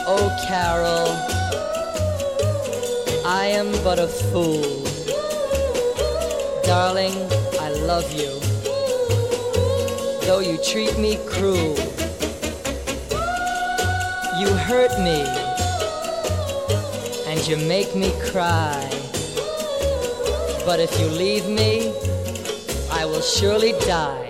Oh, Carol, I am but a fool. Darling, I love you, though you treat me cruel. You hurt me, and you make me cry. But if you leave me, I will surely die.